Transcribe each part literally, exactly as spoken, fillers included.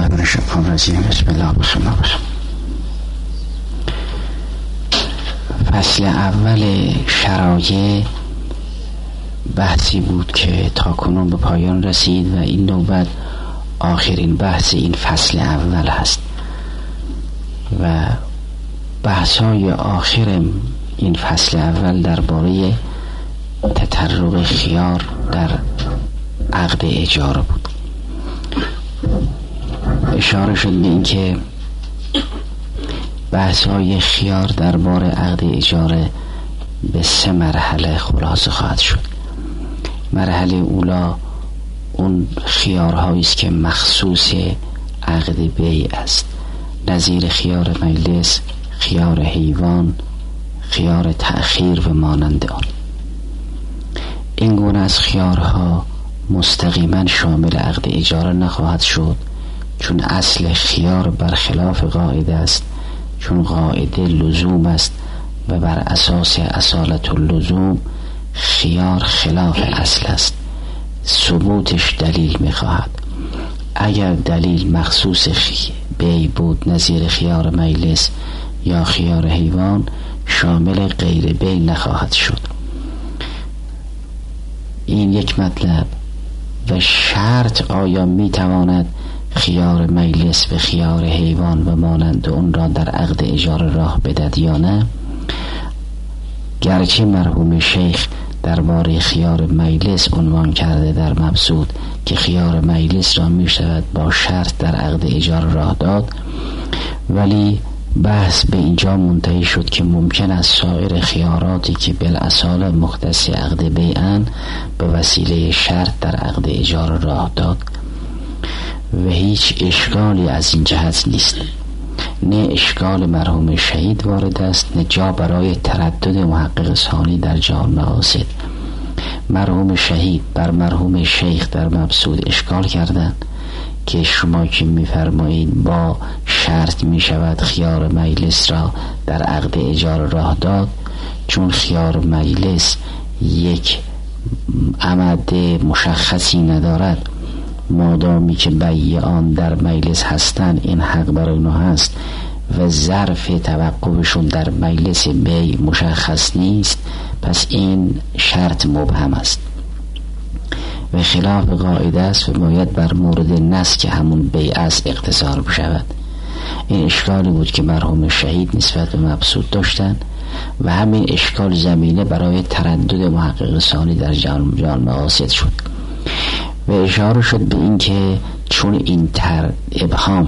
بالله من الشیطان الرجیم. بسم الله الرحمن الرحیم. فصل اول شرایع بحثی بود که تا کنون به پایان رسید و این نوبت آخرین بحث این فصل اول هست و بحث‌های آخر این فصل اول درباره تطرق خیار در عقد اجاره بود. اشاره شد به این که بحث‌های خیار درباره عقد اجاره به سه مرحله خلاصه خواهد شد. مرحله اولا اون خیارهایی است که مخصوص عقد بیع است، نظیر خیار مجلس، خیار حیوان، خیار تأخیر و مانند آن. این گونه از خیارها مستقیما شامل عقد اجاره نخواهد شد، چون اصل خیار برخلاف قاعده است، چون قاعده لزوم است و بر اساس اصالت اللزوم خیار خلاف اصل است، ثبوتش دلیل میخواهد. اگر دلیل مخصوص بیع بود نظیر خیار مجلس یا خیار حیوان، شامل غیر بیع نخواهد شد. این یک مطلب. و شرط آیا میتواند خیار مجلس و خیار حیوان و مانند اون را در عقد اجاره راه بدهد یا نه؟ گرچه مرحوم شیخ درباره خیار مجلس عنوان کرده در مبسوط که خیار مجلس را می شود با شرط در عقد اجاره راه داد، ولی بحث به اینجا منتهی شد که ممکن است سایر خیاراتی که بالاصاله مختص عقد بیعن به وسیله شرط در عقد اجاره راه داد و هیچ اشکالی از این جهت نیست. نه اشکال مرحوم شهید وارد است، نه جا برای تردد محقق ثانی در جان مقاصد. مرحوم شهید بر مرحوم شیخ در مبسوط اشکال کردند که شما که میفرمایید با شرط میشود خیار مجلس را در عقد اجاره راه داد، چون خیار مجلس یک عمد مشخصی ندارد، مادامی که بیعان در مجلس هستند این حق برای اونها هست و ظرف توقفشون در مجلس بیع مشخص نیست، پس این شرط مبهم است و خلاف قاعده است و باید بر مورد نص که همون بیع است اقتصار بشود. این اشکالی بود که مرحوم شهید نسبت به مبسوط داشتن و همین اشکال زمینه برای تردد محقق ثانی در جان مقاصد شد و اشاره شد به این که چون این تر ابهام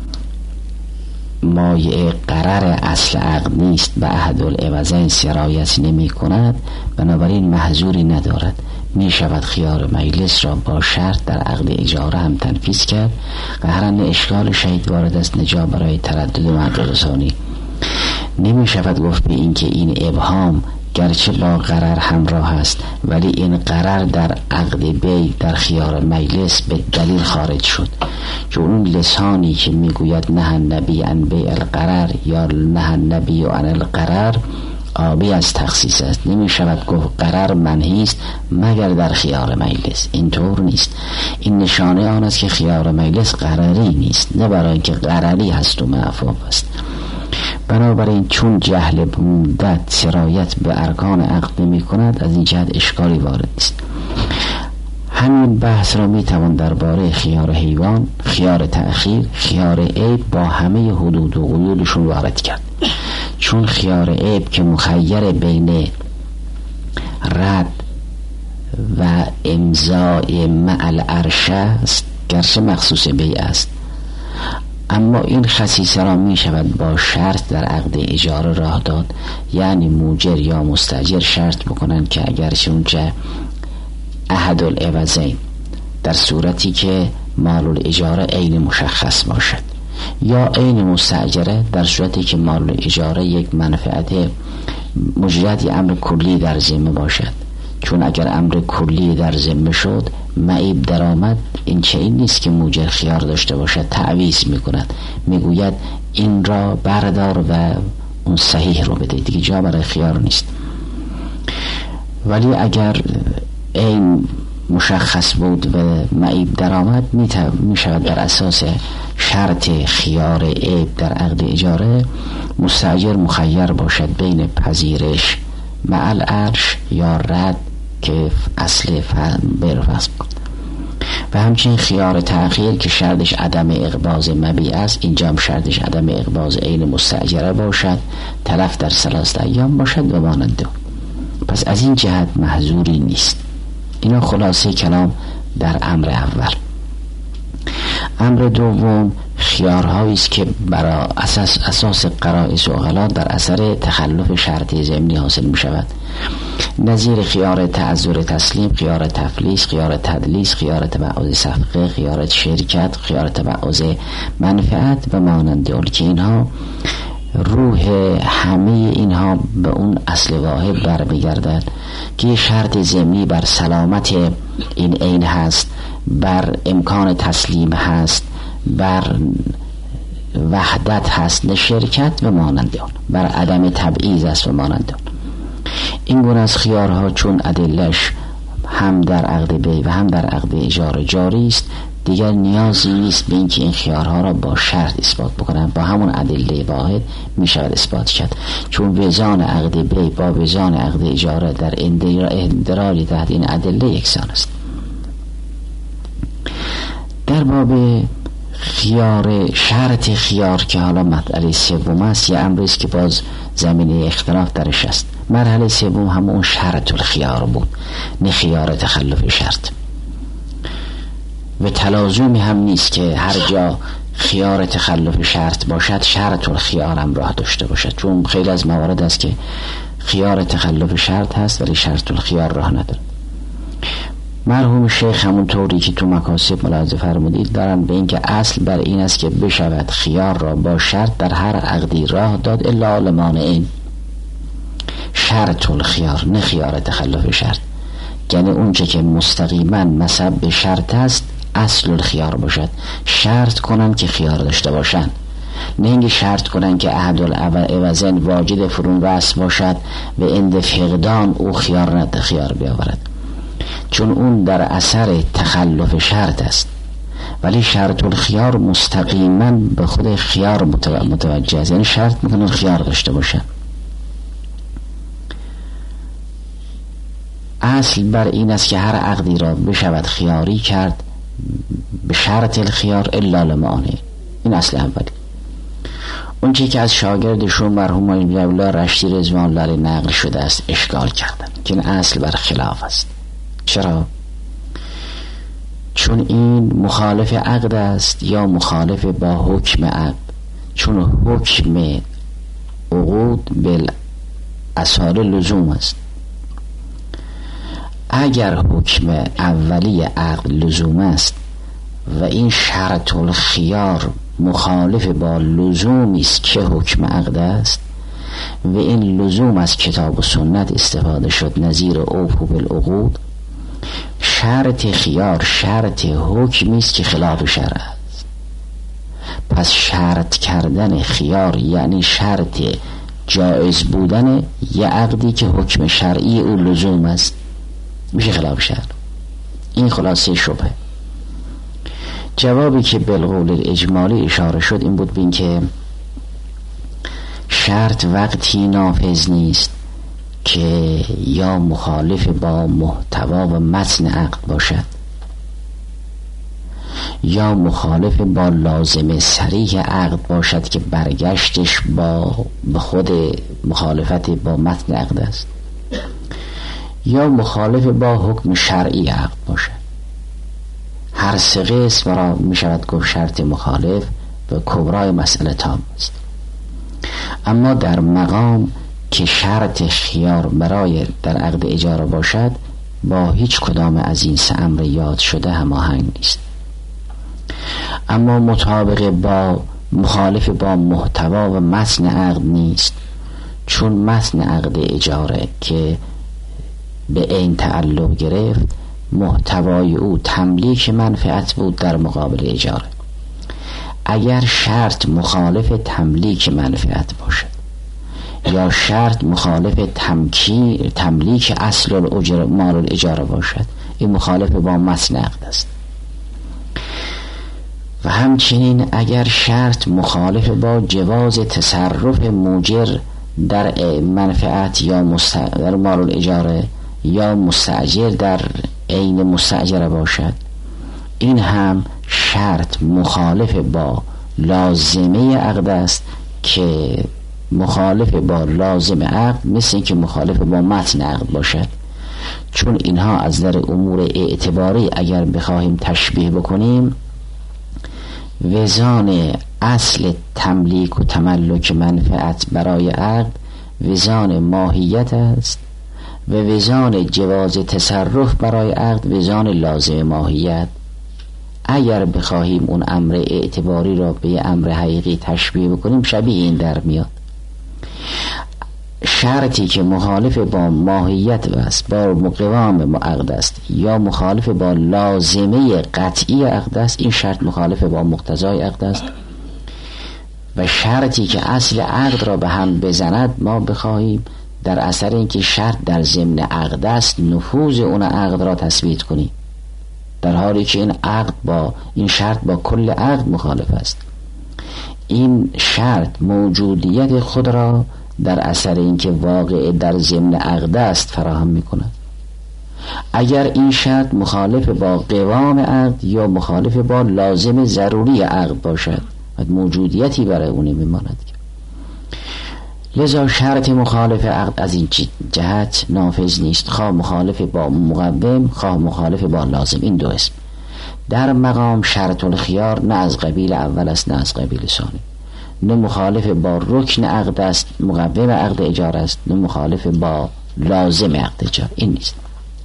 مایه قرار اصل عقد نیست و احدالعوضین سرایت نمی کند، بنابراین محظوری ندارد، می شود خیار مجلس را با شرط در عقد اجاره هم تنفیذ کرد. قهرن اشکال شهید وارد است، نجا برای تردد محقق ثانی. نمی شود گفت به این که این ابهام گرچه با قرار همراه است، ولی این قرار در عقد بیع در خیار مجلس به دلیل خارج شد، چون اون لسانی که میگوید نه النبی عن بیع القرار یا نه النبی عن القرار آبی از تخصیص است. نمی شود گفت قرار منهی است مگر در خیار مجلس. اینطور نیست. این نشانه آن است که خیار مجلس قراری نیست، نه برای اینکه قراری هست و معفوف است. بنابراین چون جهل مدت سرایت به ارکان عقد نمی کند، از این جهت اشکالی وارد نیست. همین بحث را می توان درباره خیار حیوان، خیار تأخیر، خیار عیب با همه حدود و قیودشون وارد کرد. چون خیار عیب که مخیر بین رد و امضای مع العرشه است، گرچه مخصوص بیع است، اما این خصیصه را می شود با شرط در عقد اجاره راه داد، یعنی موجر یا مستاجر شرط بکنن که اگرچه اونجا احدالعوضین در صورتی که مال الاجاره عین مشخص باشد، یا عین مستاجره در صورتی که مال الاجاره یک منفعت مجرد امر کلی در ذمه باشد. چون اگر امر کلی در ذمه شد، معیب درآمد، این چه این نیست که موجر خیار داشته باشد، تعویض میکند، میگوید این را بردار و اون صحیح رو بده، دیگه جا برای خیار نیست. ولی اگر این مشخص بود و معیب درآمد، می شود بر اساس شرط خیار عیب در عقد اجاره مستاجر مخیر باشد بین پذیرش مع العرش یا رد که اصل برفض بود، و همچنین خیار تأخیر که شرطش عدم اقباض مبیع است، اینجا هم شرطش عدم اقباض عین مستاجره باشد، تلف در ثلاثه ایام باشد و مانند. پس از این جهت محظوری نیست. اینا خلاصه کلام در امر اول. امر دوم خیارهایی است که برای اساس اساس قرائز عقلا در اثر تخلف شرطی ضمنی حاصل می شود، نظیر خیار تعذر تسلیم، خیار تفلیس، خیار تدلیس، خیار تبعض صفقه، خیار شرکت، خیار تبعض منفعت و مانند آن که اینها روح همه اینها به اون اصل واحد برمیگردد که شرط ضمنی بر سلامت این عین هست، بر امکان تسلیم هست، بر وحدت هست نه شرکت و مانند آن، بر عدم تبعیض است و مانند آن. این گونه از خیارها چون ادلش هم در عقد بیع و هم در عقد اجاره جاری است، دیگر نیازی نیست به اینکه این خیارها را با شرط اثبات بکنن، با همون ادله واحد می شود اثبات کرد، چون وزان عقد بیع با وزان عقد اجاره در اندراج تحت این ادله یکسان است. در باب خیار شرط خیار که حالا مسئله سوم است، یه امری است که باز زمینه اختلاف درش است. مرحله سوم همون شرط الخیار بود، نه خیار تخلف شرط، و تلازمی هم نیست که هر جا خیار تخلف شرط باشد شرط الخیار هم راه داشته باشد، چون خیلی از موارد است که خیار تخلف شرط هست ولی شرط الخیار راه نداره. مرحوم شیخ همون طوری که تو مکاسب ملاحظه فرمودید دارن به این که اصل بر این است که بشود خیار را با شرط در هر عقدی راه داد الا لمانعین، شرط الخیار نه خیار تخلف شرط، یعنی اونچه که مستقیما مسبب به شرط است اصل الخیار باشد، شرط کنن که خیار داشته باشن، نه اینکه شرط کنن که احد العوضین واجد فرون وصل باشد و اند فقدان او خیار نده خیار بیاورد، چون اون در اثر تخلف شرط است، ولی شرط الخیار مستقیما به خود خیار متوجه است، یعنی شرط میکنن خیار داشته باشن. اصل بر این است که هر عقدی را بشود خیاری کرد به شرط الخیار الا لمانع، این اصل اولی. اون چیزی که از شاگردشون مرحوم الله رشدی رضوان الله علیه نقل شده است اشکال کردن که این اصل بر خلاف است. چرا؟ چون این مخالف عقد است یا مخالف با حکم عقد، چون حکم عقود بالاصاله لزوم است. اگر حکم اولی عقد لزوم است و این شرط الخیار مخالف با لزومی است که حکم عقد است و این لزوم از کتاب و سنت استفاده شد نظیر اوفو بالعقود، شرط خیار شرط حکمی است که خلاف شرع است. پس شرط کردن خیار یعنی شرط جایز بودن یه عقدی که حکم شرعی او لزوم است، میشه خلاف شرع. این خلاصه شبهه. جوابی که بالقول الاجمالی اشاره شد این بود بین که شرط وقتی نافذ نیست که یا مخالف با محتوا و متن عقد باشد یا مخالف با لازم صریح عقد باشد که برگشتش با به خود مخالفت با متن عقد است، یا مخالف با حکم شرعی عقد باشد. هر سه قسم را می شود گفت شرط مخالف و کبرای مسئله تام است. اما در مقام که شرط خیار برای در عقد اجاره باشد با هیچ کدام از این سه امر یاد شده هماهنگ نیست، اما مطابق با مخالف با محتوا و متن عقد نیست، چون متن عقد اجاره که به این تعلق گرفت محتوای او تملیک منفعت بود در مقابل اجاره. اگر شرط مخالف تملیک منفعت باشد یا شرط مخالف تمکی تملیک اصل الاجره مال الاجاره باشد این مخالف با متن عقد است. و همچنین اگر شرط مخالف با جواز تصرف موجر در منفعت یا مست... در مال الاجاره یا مستاجر در عین مستاجره باشد، این هم شرط مخالف با لازمه عقد است که مخالف با لازم عقد مثل که مخالف با متن عقد باشد، چون اینها از در امور اعتباری اگر بخواهیم تشبیه بکنیم وزان اصل تملیک و تملک منفعت برای عقد وزان ماهیت است و وزان جواز تصرف برای عقد وزان لازم ماهیت. اگر بخواهیم اون امر اعتباری را به امر حقیقی تشبیه بکنیم شبیه این در میاد. شرطی که مخالف با ماهیت است، با قوام عقد است یا مخالف با لازمه قطعی عقد است، این شرط مخالف با مقتضای عقد است. و شرطی که اصل عقد را به هم بزند ما بخواهیم در اثر اینکه شرط در ضمن عقد است نفوذ اون عقد را تثبیت کنیم، در حالی که این عقد با این شرط با کل عقد مخالف است. این شرط موجودیت خود را در اثر اینکه واقع در ضمن عقد است فراهم می‌کند. اگر این شرط مخالف با قوام عقد یا مخالف با لازم ضروری عقد باشد و موجودیتی برای اون میماند. لذا شرط مخالف عقد از این جهت نافذ نیست، خواه مخالف با مقوم خواه مخالف با لازم. این دو اسم در مقام شرط الخیار نه از قبیل اول است نه از قبیل ثانی، نه مخالف با رکن عقد است مقوم عقد اجاره است، نه مخالف با لازم عقد اجاره. این نیست.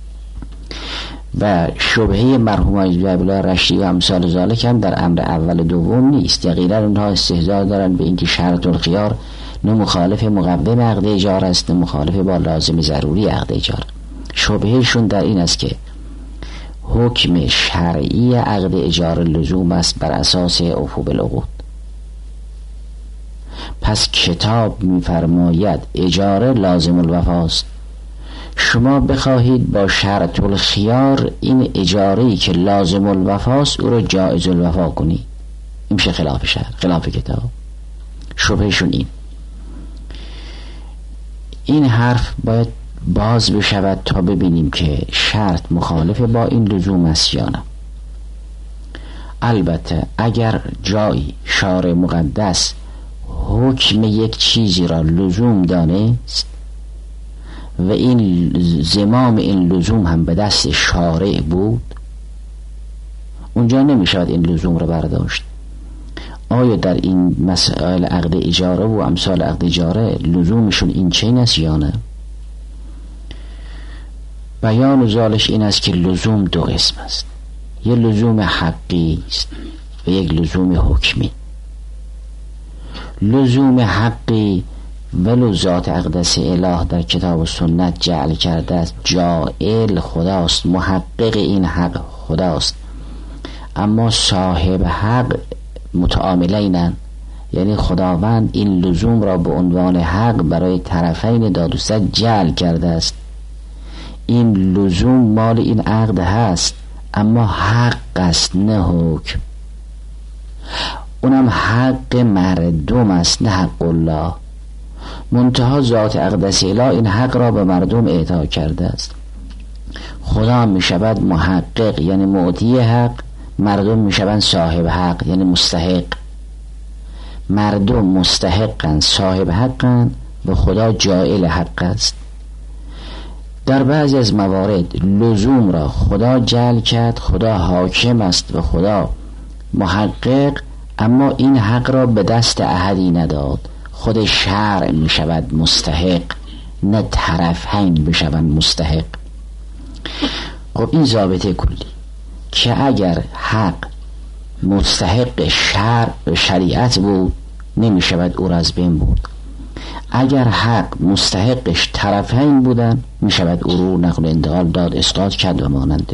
و شبهه مرحوم عبدالله رشدی و امثال ذالک هم در امر اول دوم نیست. یقینا اونها استهزاء دارن به اینکه شرط الخیار نه مخالف مقوم عقد اجاره است نه مخالف با لازم ضروری عقد اجاره. شبههشون در این است که حکم شرعی عقد اجاره لزوم است بر اساس عفو بالعقود. پس کتاب می‌فرماید اجاره لازم الوفاست، شما بخواهید با شرط الخیار این اجاره‌ای که لازم الوفاست او رو جایز الوفا کنی، این میشه خلاف شرع، خلاف کتاب. شبهشون این این حرف باید باز بشود تا ببینیم که شرط مخالف با این لزوم است یا نه. البته اگر جایی شارع مقدس حکم یک چیزی را لزوم دانست و این زمام این لزوم هم به دست شارع بود، اونجا نمیشود این لزوم را برداشت. آیا در این مسائل عقد اجاره و امثال عقد اجاره لزومشون این چین است یا نه؟ بیان ذالک این است که لزوم دو قسم است، یک لزوم حقی است و یک لزوم حکمی. لزوم حقی ولو ذات اقدس اله در کتاب و سنت جعل کرده است، جاعل خداست، محقق این حق خداست، اما صاحب حق متعاملینن، یعنی خداوند این لزوم را به عنوان حق برای طرفین دادوست جعل کرده است. این لزوم مال این عقد هست اما حق است نه حکم، اونم حق مردم است نه حق الله. منتها ذات اقدس اله این حق را به مردم اعطا کرده است. خدا می شود محقق یعنی معطی حق، مردم می شوند صاحب حق یعنی مستحق. مردم مستحقن، صاحب حقن و خدا جائل حق است. در بعضی از موارد لزوم را خدا جعل کرد، خدا حاکم است و خدا محقق، اما این حق را به دست احدی نداد. خود شرع می شود مستحق نه طرفین بشوند مستحق. خب این ضابطه کلی که اگر حق مستحق شرع شریعت بود نمی شود او را از بین بود. اگر حق مستحقش طرفین بودن می شود او رو نقل انتقال داد، اسقاط کرد و ماننده.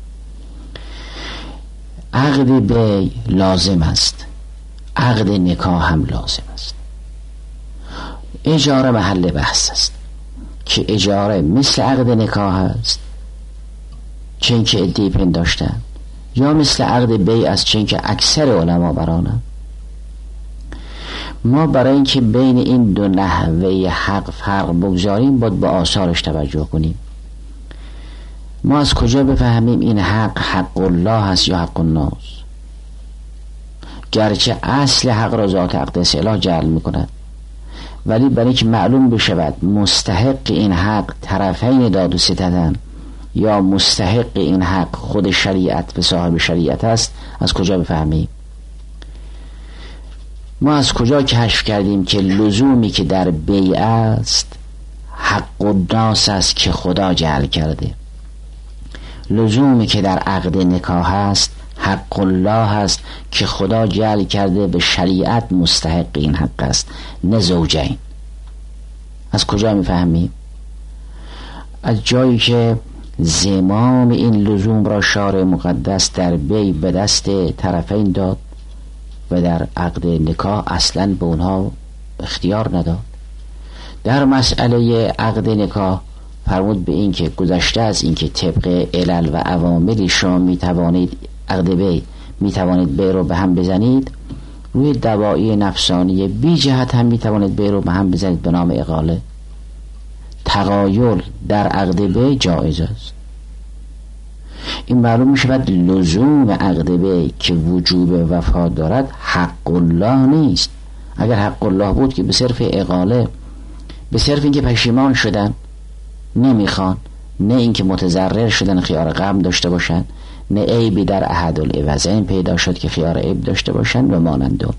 عقد بیع لازم است، عقد نکاح هم لازم است. اجاره محل بحث است که اجاره مثل عقد نکاح است، چه اینکه ادعی پنداشتن یا مثل عقد بیع از چین که اکثر علما برانند. ما برای اینکه بین این دو نحوه حق فرق بگذاریم باید به آثارش توجه کنیم. ما از کجا بفهمیم این حق حق الله هست یا حق الناس؟ گرچه اصل حق را ذات اقدس اله جعل میکند، ولی برای اینکه معلوم بشود مستحق این حق طرفین داد و ستدن یا مستحق این حق خود شریعت و صاحب شریعت است، از کجا بفهمیم؟ ما از کجا کشف کردیم که لزومی که در بیع است حق الناس است که خدا جعل کرده، لزومی که در عقد نکاح است حق الله است که خدا جعل کرده به شریعت مستحق این حق است، نه زوجین. از کجا میفهمیم؟ از جایی که زمام این لزوم را شارع مقدس در بیع به دست طرفین داد و در عقد نکاح اصلا به اونها اختیار نداد. در مسئله عقد نکاح فرمود به این که گذشته از این که طبق علل و عواملی شما میتوانید عقد بیع میتوانید بیع رو به هم بزنید، روی دواعی نفسانی بی جهت هم میتوانید بیع رو به هم بزنید به نام اقاله. تغایر در عقد بیع جایز است. این معلوم میشود لزوم عقد بیع که وجوب وفا دارد حق الله نیست. اگر حق الله بود که به صرف اقاله، به صرف اینکه پشیمان شدن نمیخوان، نه اینکه متضرر شدن خیار غم داشته باشن، نه عیبی در احد العوضین پیدا شد که خیار عیب داشته باشن و مانندون،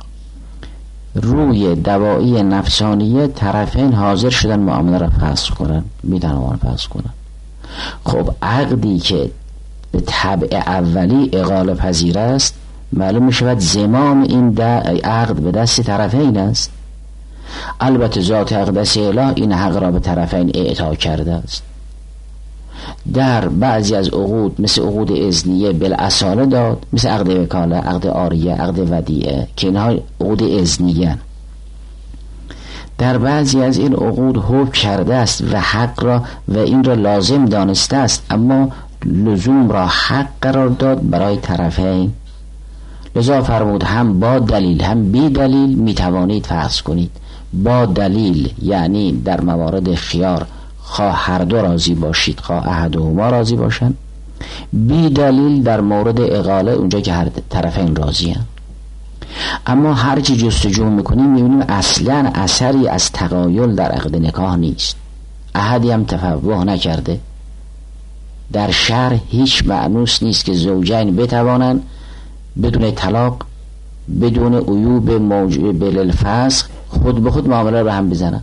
روی دواعی نفسانیه طرفین حاضر شدن معامله را فسخ کنن، میدن آن فسخ کنن. خب عقدی که به طبع اولی اقاله پذیر است، معلوم می شود زمام این عقد به دست طرفین است. البته ذات اقدس اله این حق را به طرفین اعطا کرده است. در بعضی از عقود مثل عقود اذنیه بالاصاله داد، مثل عقد وکاله، عقد عاریه، عقد ودیعه که اینها عقود اذنیه. در بعضی از این عقود حکم کرده است و حق را و این را لازم دانسته است، اما لزوم را حق قرار داد برای طرفین. لذا فرمود هم با دلیل هم بی دلیل میتوانید فسخ کنید. با دلیل یعنی در موارد خیار خواه هر دو راضی باشید، خواه احدهما راضی باشند. بی دلیل در مورد اقاله اونجا که هر طرفین راضی هستند. اما هرچی جستجو میکنیم میبینیم اصلا اثری از تغایل در عقد نکاح نیست. احدی هم تفوه نکرده. در شرع هیچ مأنوس نیست که زوجین بتوانند بدون طلاق، بدون عیوب موجب للفسخ خود به خود معامله رو هم بزنن.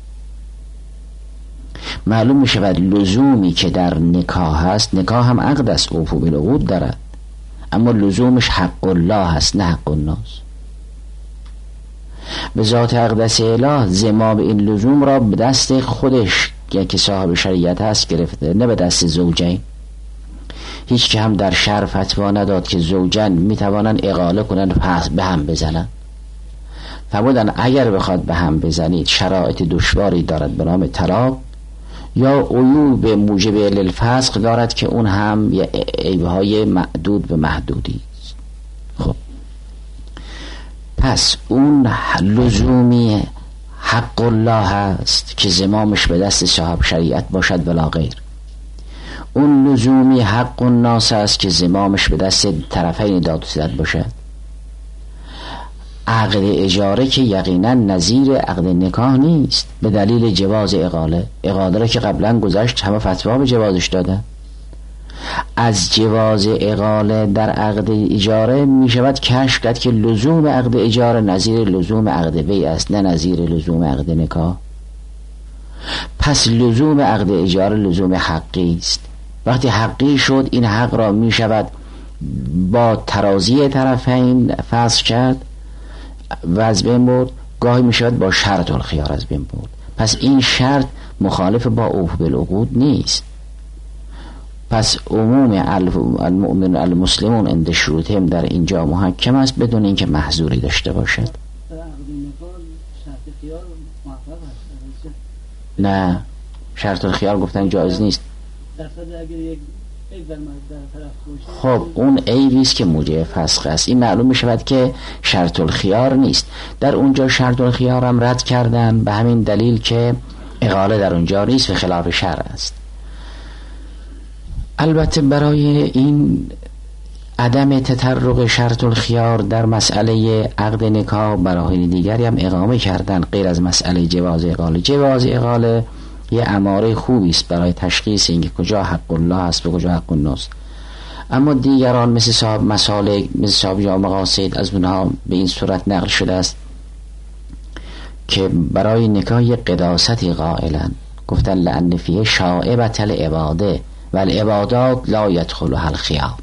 معلوم می شود لزومی که در نکاح هست، نکاح هم عقد است، اوفو بالعقود دارد، اما لزومش حق الله هست نه حق الناس. به ذات اقدس اله زمام این لزوم را به دست خودش که صاحب شریعت هست گرفته، نه به دست زوجین. هیچ که هم در شرع فتوا نداد که زوجین می توانند اقاله کنند پس به هم بزنند. فرمودن اگر بخواد به هم بزنید شرایط دشواری دارد به نام طلاق، یا عیوب موجب للفسخ دارد که اون هم عیبهای معدود به محدودی است. خب پس اون لزومی حق الله هست که زمامش به دست صاحب شریعت باشد ولا غیر. اون لزومی حق الناس است که زمامش به دست طرفین داد و ستد باشد. عقد اجاره که یقینا نظیر عقد نکاح نیست به دلیل جواز اقاله. اقاله را که قبلا گذشت همه فتوا به جوازش دادن. از جواز اقاله در عقد اجاره می شود کشف کرد که لزوم عقد اجاره نظیر لزوم عقد بیع است، نه نظیر لزوم عقد نکاح. پس لزوم عقد اجاره لزوم حقی است. وقتی حقی شد این حق را می شود با ترازی طرفین فسخ کرد و از بین برد، گاهی می شود با شرط الخیار از بین برد. پس این شرط مخالف با اوف بالعقود نیست. پس عموم المؤمن المسلمون عند شروطهم در اینجا محکم است بدون اینکه محظوری داشته باشد. نه، شرط الخیار گفتن جایز نیست. در صد اگر یک خب اون عیبی است که موجب فسخ است. این معلوم می شود که شرط الخیار نیست. در اونجا شرط الخیار هم رد کردن به همین دلیل که اقاله در اونجا نیست و خلاف شرع است. البته برای این عدم تطرق شرط الخیار در مسئله عقد نکاح براهین دیگری هم اقامه کردن غیر از مسئله جواز اقاله. جواز اقاله یه اماره خوبی است برای تشخیص اینکه کجا حق الله است و کجا حق الناس. اما دیگران مثل صاحب مسالک، مثل صاحب جامع مقاصد، از اونها به این صورت نقل شده است که برای نکاح قداستی قائلن، گفتن لأن فیه شائبة العباده و العبادات لا يدخلها الخیار.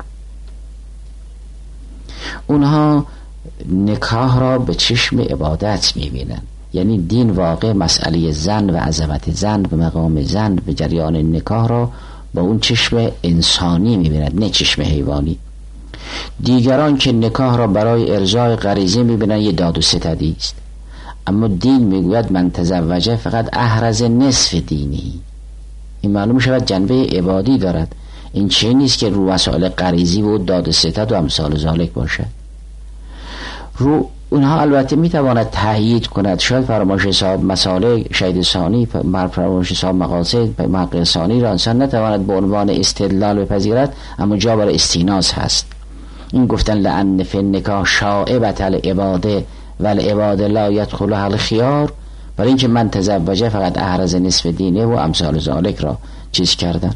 اونها نکاح را به چشم عبادت میبینن، یعنی دین واقع مسئله زن و عظمت زن و مقام زن و جریان نکاح را با اون چشم انسانی میبینند، نه چشم حیوانی. دیگران که نکاح را برای ارضای غریزه میبینند یه داد و ستدی است. اما دین میگوید من تزوجه فقط احرز نصف دینی. این معلوم شود جنبه عبادی دارد. این چه نیست که رو مسائل غریزی و داد و ستد و امثال ذالک باشد. رو اونها البته میتواند تأیید کند، شاید فرمایش صاحب مسالک شهید ثانی بر فرمایش صاحب مقاصد محقق ثانی را انسان نتواند به عنوان استدلال بپذیرد، اما جا برای استیناس هست. این گفتن لأن فی النکاح شائبة العباده و العباده لا يدخلها الخیار، برای اینکه من تزوجه فقط احرز نصف دینه و امثال ذالک را چیز کردن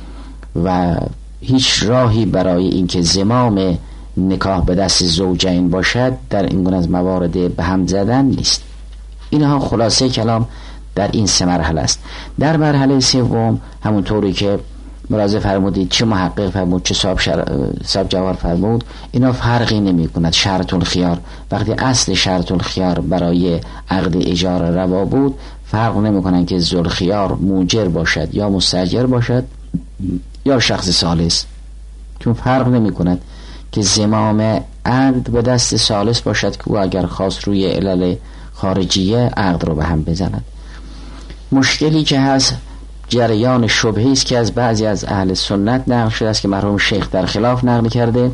و هیچ راهی برای اینکه زمام نکاح به دست زوجین باشد در این گونه از موارد به هم زدن نیست. اینها خلاصه کلام در این سه مرحله است. در مرحله سوم همونطوری که ملاحظه فرمودید، چه محقق فرمود چه صاحب شر... صاحب جوهر فرمود، اینا فرقی نمی کند. شرط الخیار وقتی اصل شرط الخیار برای عقد اجاره روا بود، فرق نمی کنند که ذوالخیار موجر باشد یا مستاجر باشد یا شخص ثالث، چون فرق نمی کند که زمام عقد به دست ثالث باشد که او اگر خواست روی علل خارجیه عقد رو به هم بزند. مشکلی که هست جریان شبهی است که از بعضی از اهل سنت نقل شده است که مرحوم شیخ در خلاف نقل کرده.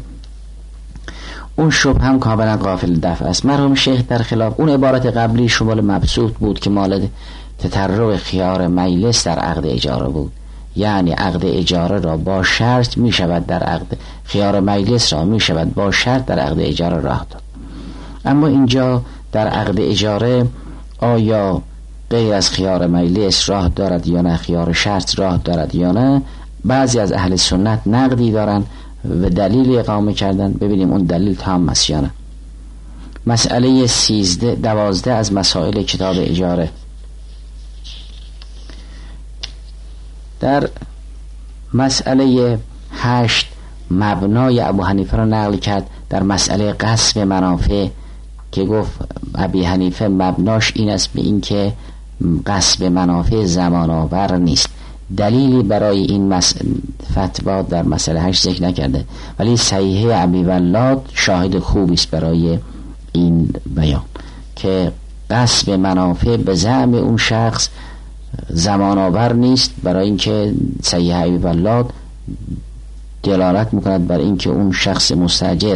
اون شبه هم کاملا غافل دفع است. مرحوم شیخ در خلاف اون عبارت قبلی شمال مبسوط بود که مال تطرق خیار مجلس در عقد اجاره بود، یعنی عقد اجاره را با شرط می شود در عقد خیار مجلس را می شود با شرط در عقد اجاره راه داد. اما اینجا در عقد اجاره آیا غیر از خیار مجلس راه دارد یا نه، خیار شرط راه دارد یا نه؟ بعضی از اهل سنت نقدی دارن و دلیل اقامه کردن. ببینیم اون دلیل تام است یا نه. مسئله سیزده دوازده از مسائل کتاب اجاره. در مسئله هشت مبنای ابو حنیفه را نقل کرد در مسئله قسم منافع که گفت ابی حنیفه مبناش این است به این که قسم منافع زمان آور نیست. دلیلی برای این مس... فتوا در مسئله هشت ذکر نکرده، ولی صحیحه ابی ولاد شاهد خوبی است برای این بیان که قسم منافع به زعم اون شخص زمان آور نیست، برای اینکه صحیح ابی ولاد دلالت میکند بر اینکه اون شخص مستاجر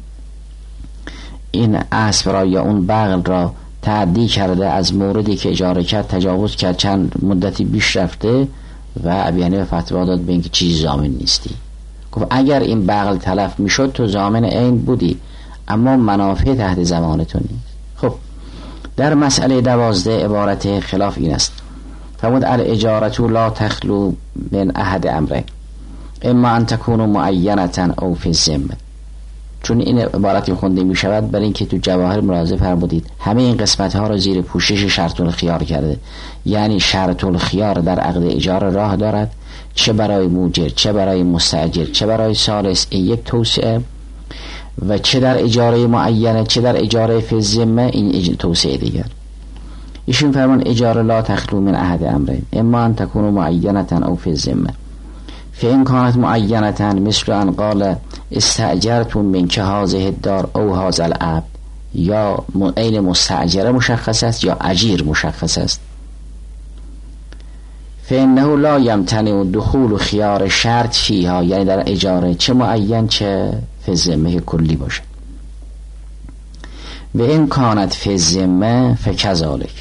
این اسب را یا اون بغل را تعدی کرده، از موردی که اجاره کرد تجاوز کرد، چند مدتی بیش رفته و ابی حنیفه فتوا داد به اینکه چیز ضامن نیستی. گفت اگر این بغل تلف میشد تو ضامن عین بودی، اما منافع تحت ضمان تو نیست. خب در مسئله دوازده عبارت خلاف این است. فرمود الاجارة لا تخلو من احد امرین اما ان تكون معینة او فی الذمه. چون این عبارتی خونده می شود برای اینکه تو جواهر ملاحظه فرمودید همه این قسمت ها رو زیر پوشش شرط الخیار کرده، یعنی شرط الخیار در عقد اجاره راه دارد، چه برای موجر چه برای مستاجر چه برای ثالث این یک توسعه، و چه در اجاره معینه چه در اجاره فی الذمه این توسعه دیگر. ایشون فرمان اجاره لا تخلو من احد امرین اما ان تكون معینة او فی الذمه فإن كانت معینة مثل ان قال استأجرتم من که هذه الدار او هذا العبد، یا عین مستأجره مشخص است یا اجیر مشخص است. فانه لا یمتنع دخول خیار شرط فیها، یعنی در اجاره چه معین چه فی ذمه کلی باشه. و این کانت فی ذمه فکذالک.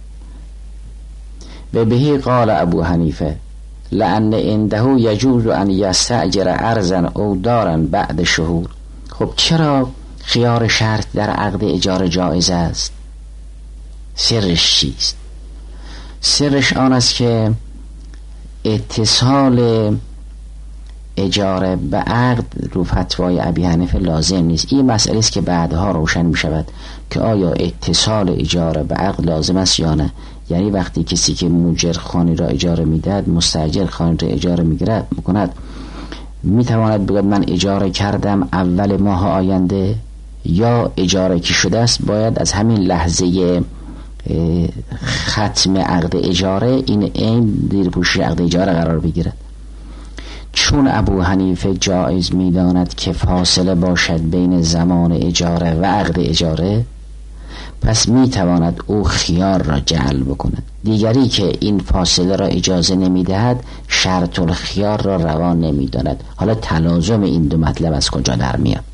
و بهی قال ابو حنیفه لأن عنده یجوز ان یستأجر ارضا او دارا بعد شهور. خب چرا خیار شرط در عقد اجاره جایز است؟ سرش چیست؟ سرش آن است که اتصال اجاره به عقد رو فتوای ابی حنیفه لازم نیست. این مسئله است که بعدها روشن می شود که آیا اتصال اجاره به عقد لازم است یا نه. یعنی وقتی کسی که موجر خانی را اجاره میدهد، مستاجر خانی را اجاره میگیرد میکند، میتواند بگوید من اجاره کردم اول ماه آینده، یا اجاره که شده است باید از همین لحظه ختم عقد اجاره این این دیرپوشی عقد اجاره قرار بگیرد. چون ابو حنیفه جایز میداند که فاصله باشد بین زمان اجاره و عقد اجاره، پس میتواند او خیار را جعل بکند. دیگری که این فاصله را اجازه نمیدهد شرط الخیار را روان نمیداند. حالا تلازم این دو مطلب از کجا در میاد؟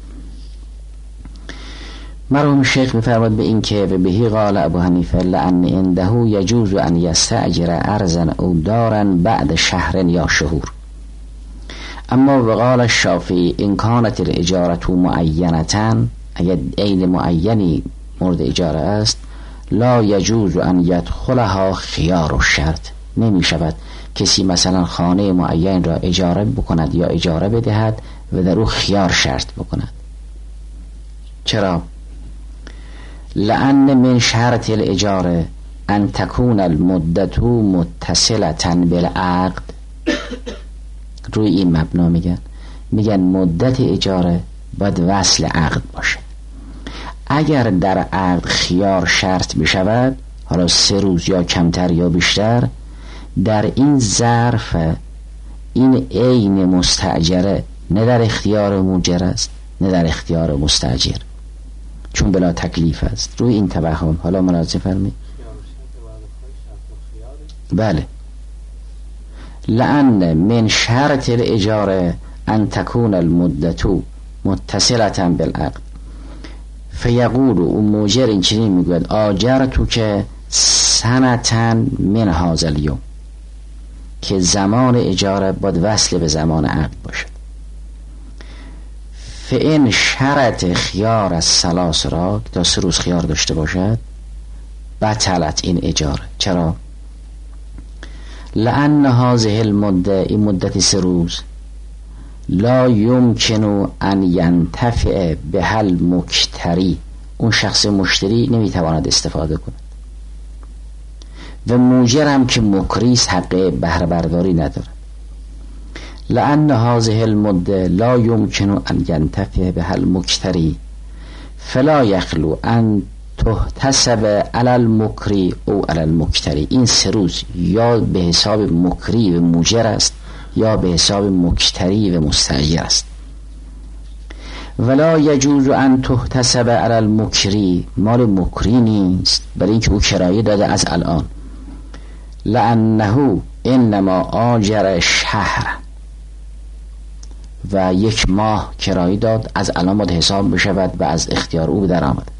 مرحوم شیخ میفرماد به این که و بهی قال ابو حنیفه لأن عنده یجوز ان یستأجر ارضا او دارا بعد شهر یا شهور. اما وقال الشافعی ان کانت الاجاره معینه، اگر عین معینی مورد اجاره است، لا یجوز ان یدخلها خیار و شرط. نمی شود کسی مثلا خانه معین را اجاره بکند یا اجاره بدهد و در او خیار شرط بکند. چرا؟ لأن من شرط الاجاره ان تكون المدة متصلة بالعقد. روی این مبنا میگن میگن مدت اجاره باید وصل عقد باشه. اگر در عقد خیار شرط بشود، حالا سه روز یا کمتر یا بیشتر، در این ظرف این عین مستاجره نه در اختیار موجر است نه در اختیار مستاجر، چون بلا تکلیف است. روی این توهم حالا ملاحظه فرمایید. بله، لأن من شرط الاجاره ان تكون المدة متصلة بالعقد. فیقول او موجر این چنین میگوید آجرتو که سنتن من هذا اليوم، که زمان اجاره باید وصل به زمان عقد باشد. فإن شرط خیار از ثلاث را، تا سه روز خیار داشته باشد، بطلت این اجاره. چرا؟ لأن هذه المده، این مدت سه روز، لا یمکن ان ینتفع به المکتری، اون شخص مشتری نمیتواند استفاده کند و موجر هم که مکریس حق بهره برداری ندارد. لأن هذه المده لا یمکن ان ینتفع به المکتری فلا یخلو ان تحتسب علی المکری او علی المکتری. این سه روز یا به حساب مکری و موجر است یا به حساب مکتری و مستاجر است. ولا یجوز ان تحتسب علی المکری، مال مکری نیست برای اینکه او کرایه داده از الان. لأنه انما آجر شهر، و یک ماه کرایه داد، از الان باید حساب بشود و از اختیار او در آمد.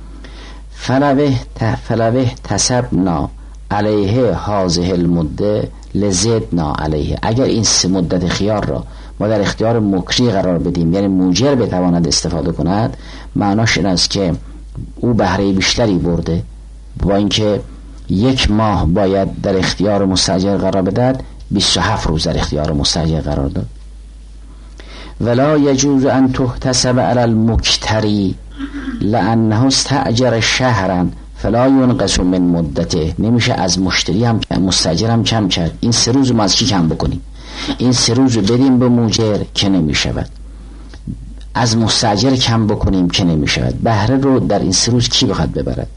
فلوه تسبنا علیه هذه المده لزدنا علیه. اگر این سه مدت خیار را ما در اختیار مکری قرار بدیم، یعنی موجر بتواند استفاده کند، معناش این است که او بهره بیشتری برده، با اینکه یک ماه باید در اختیار مستاجر قرار بدهد، بیست و هفت روز در اختیار مستاجر قرار داد. ولا یجوز ان تحتسب علی المکتری لأنه استأجر شهرا فلا ينقص من مدته. نمیشه از مشتری هم مستاجر هم کم کرد. این سه روز ما از کی کم بکنیم؟ این سه روز بدیم به موجر که نمیشود، از مستاجر کم بکنیم که نمیشود. بهره رو در این سه روز کی بخواد ببرد؟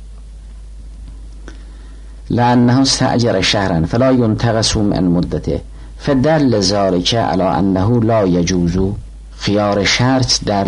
لأنه استأجر شهرا فلا ينتقص من مدته فدل ذلك على انه لا يجوز. خیار شرط در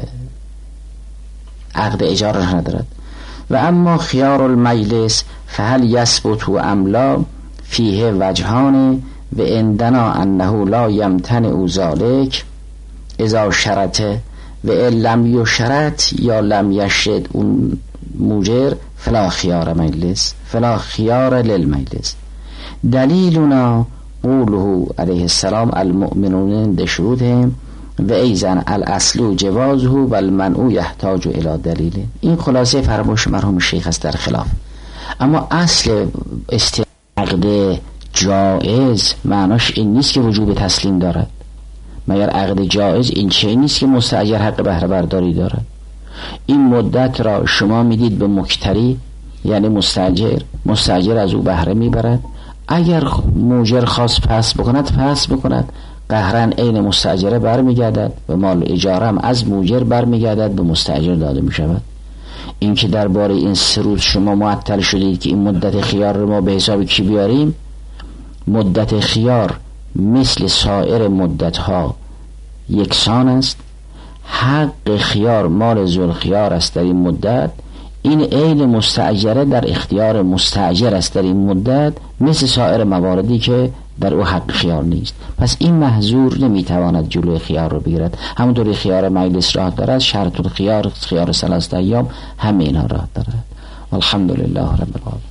عقد اجاره ندارد. و اما خیار المجلس فهل یثبت ام لا فیه وجهان و عندنا انه لا یمتنع ذلک اذا شرط و ان لم یشرط یا لم یشرط اون موجر فلا خیار مجلس فلا خیار للمجلس. دلیلنا قوله علیه السلام المؤمنون بشروطهم و ایزن الاصل جوازه و المنع یحتاج الی دلیل. این خلاصه فرمایش مرحوم شیخ است در خلاف. اما اصل عقد جائز معناش این نیست که وجوب تسلیم دارد. مگر عقد جائز این چه نیست که مستاجر حق بهره برداری دارد. این مدت را شما میدید به مکتری، یعنی مستاجر، مستاجر از او بهره میبرد. اگر موجر خواست پس بکند پس بکند، قهرن عین مستاجره برمیگردد و مال اجاره هم از موجر برمیگردد به مستاجر داده میشود. این که درباره این سه روز شما معطل شدید که این مدت خیار رو ما به حساب کی بیاریم، مدت خیار مثل سایر مدت ها یکسان است. حق خیار مال ذوالخیار است در این مدت. این عین مستاجره در اختیار مستاجر است در این مدت، مثل سایر مواردی که در او حق خیار نیست. پس این محظور نمیتواند جلوی خیار رو بگیرد. همونطوری خیار مجلس راه دارد، شرط الخیار خیار ثلاثه ایام همه اینا راه دارد. والحمدلله رب العالمین.